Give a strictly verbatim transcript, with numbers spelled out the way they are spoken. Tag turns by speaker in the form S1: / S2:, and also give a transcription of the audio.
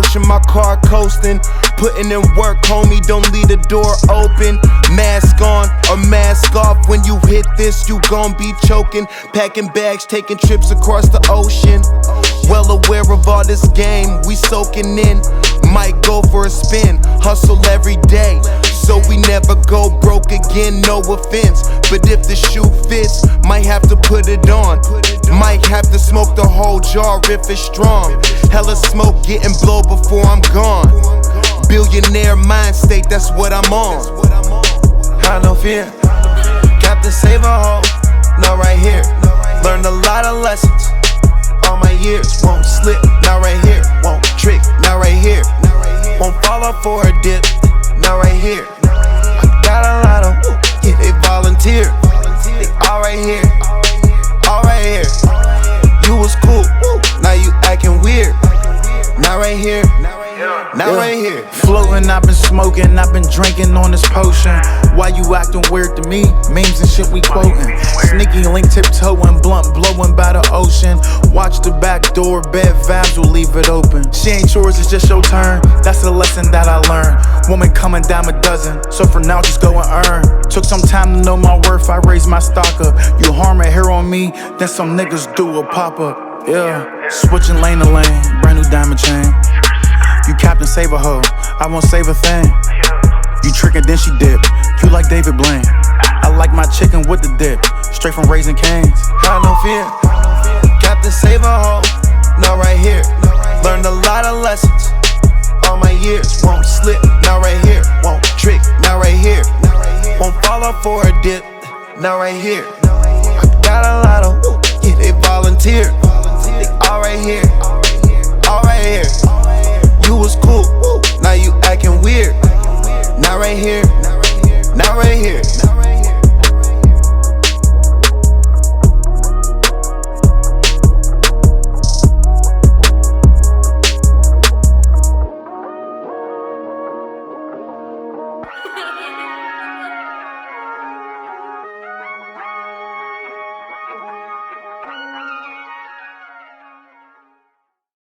S1: pushing my car, coasting. Putting in work, homie, don't leave the door open. Mask on or mask off, when you hit this, you gon' be choking. Packing bags, taking trips across the ocean. Well aware of all this game, we soaking in. Might go for a spin, hustle every day, so we never go broke again, no offense. But if the shoe fits, might have to put it on. Might have to smoke the whole jar if it's strong. Hella smoke getting blow before I'm gone. Billionaire mind state, that's what I'm on. I no fear, Captain Save a hoe, not right here. Learned a lot of lessons, all my years. Won't slip, not right here. Won't trick, not right here. Won't fall off for a dip, not right here. I got a lot of, yeah, they volunteer. They all right here, all right here. You was cool, now you acting weird. Not right here, not yeah. right here.
S2: Floating, I've been smoking, I've been drinking on this potion. Why you acting weird to me? Memes and shit we quoting. Sneaky link tiptoeing, blunt blowing by the ocean. Watch the back door, bad vibes will leave it open. She ain't yours, it's just your turn. That's the lesson that I learned. Woman coming down a dozen, so for now just go and earn. Took some time to know my worth, I raised my stock up. You harm a hair on me, then some niggas do a pop up. Yeah, switching lane to lane, brand new diamond chain. You Captain Save a hoe, I won't save a thing. You trickin', then she dip, you like David Blaine. I like my chicken with the dip, straight from Raising Cane's.
S1: Got no fear, Captain Save a hoe, not right here. Learned a lot of lessons, all my years. Won't slip, not right here. Won't trick, not right here. Won't fall off for a dip, not right here. I got a lot of, yeah, they volunteer. They all right here, all right here. You was cool, now you acting weird. Not right here, not right here.